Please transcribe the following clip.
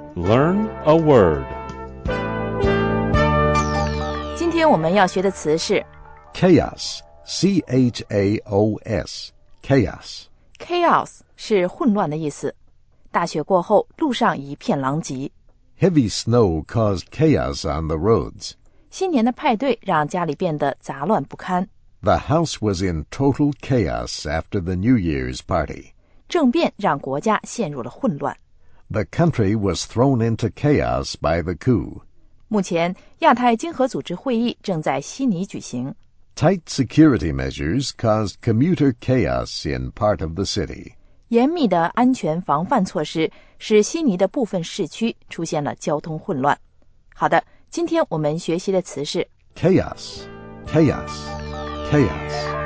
Learn a word. 今天我们要学的词是 Chaos, C-H-A-O-S, chaos. chaos 是混乱的意思。大雪过后，路上一片狼藉。 Heavy snow caused chaos on the roads. 新年的派对让家里变得杂乱不堪。 The house was in total chaos after the New Year's party. 政变让国家陷入了混乱。 The country was thrown into chaos by the coup. 目前，亚太经合组织会议正在悉尼举行。 Tight security measures caused commuter chaos in part of the city. 严密的安全防范措施使悉尼的部分市区出现了交通混乱。好的，今天我们学习的词是 Chaos, chaos, chaos.